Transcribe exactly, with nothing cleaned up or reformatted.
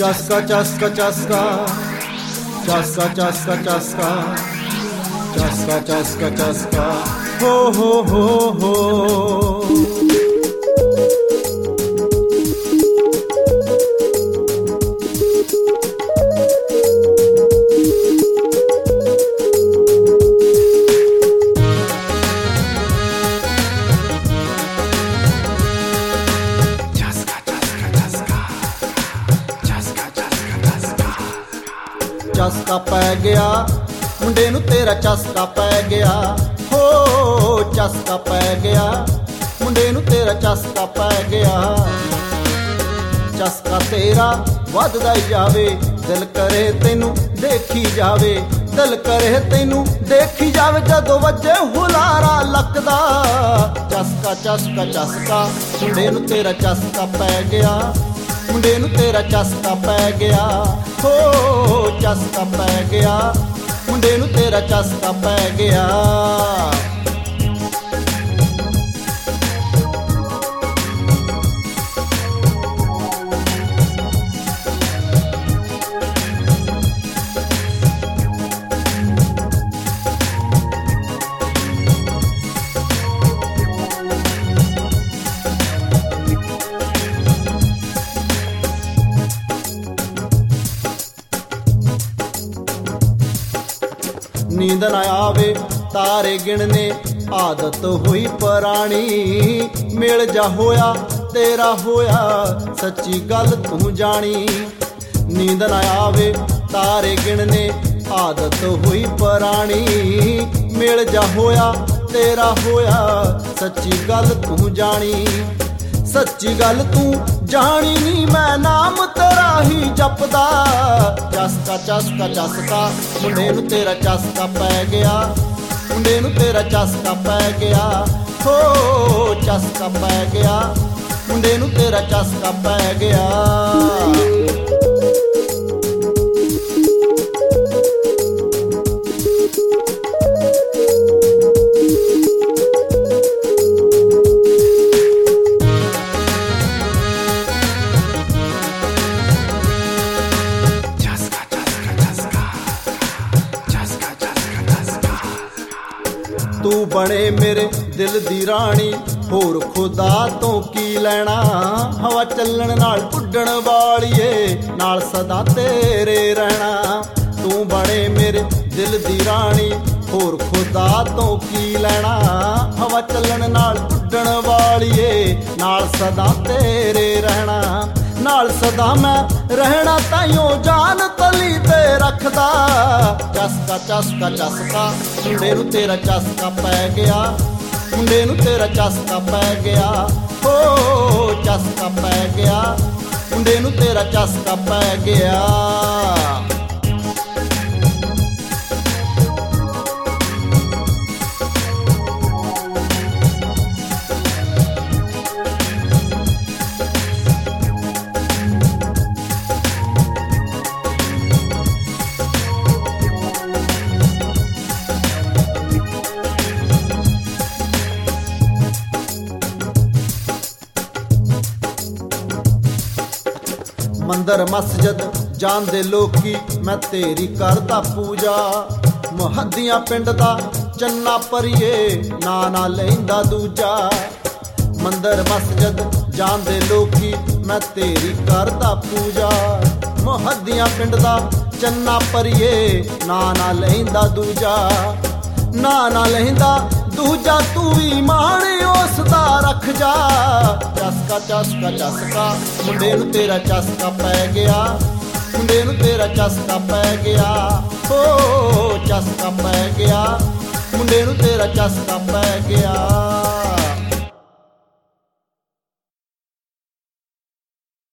Chaska, chaska, chaska, chaska, chaska, chaska, chaska, chaska, chaska, ho, ho, ho, ho. चस्का पै गया मुंडे नू तेरा चस्का पै गया हो चस्का पै गया मुंडे नू तेरा चस्का पै गया चस्का तेरा वधदा जावे दिल करे तेनू देखी जावे दिल करे तेनू देखी जावे जदों वजे हुलारा लकदा चस्का चस्का चस्का मुंडे नू तेरा चस्का पै गया मुंडे नू तेरा चस्का पै गया हो चस्का पै गया मुंडे नू तेरा चस्का पै गया नींद न आवे तारे गिणने आदत हुई पुरानी मेल जा होया तेरा होया सच्ची गल तू जानी नींद न आवे तारे गिणने आदत हुई पुरानी मेल जा होया तेरा होया सच्ची गल तू जानी सच्ची गल तू जानी नी मैं नाम तेरा ही जपदा चस्का चस्का चस्का मुंडे नू तेरा चस्का पै गया मुंडे नू तेरा चस्का पै गया हो चस्का पै गया मुंडे नू तेरा चस्का पै गया तू बने मेरे दिल दी रानी होर खुदा तो की लैना हवा चलण नाल उड्डण वालिए नाल सदा तेरे रहना तू बने मेरे दिल दी रानी होर खुदा तो की लैना हवा चलण नाल उड्डण वालिए नाल सदा तेरे रहना नाल सदा मैं रहना ताइयों जान तली ते रखदा चस्का चस्का चस्का मुंडे नू तेरा चस्का पै गया मुंडे नू तेरा चस्का पै गया हो चस्का पै गया मुंडे नू तेरा चस्का पै गया मंदिर मस्जिद जांदे लोकी मैं तेरी करदा पूजा मुहद्दियां पिंड दा चन्ना परिए ना ना लैंदा दूजा मंदिर मस्जिद जांदे लोकी मैं तेरी करदा पूजा मुहद्दियां पिंड दा चन्ना परिए ना ना लैंदा दूजा ना ना लैंदा दूजा तू भी मान उसदा रख जा चस्का चस्का चस्का मुंडे नू तेरा चस्का पै गया मुंडे नू तेरा चस्का पै गया हो चस्का पै गया मुंडे नू तेरा चस्का पै गया।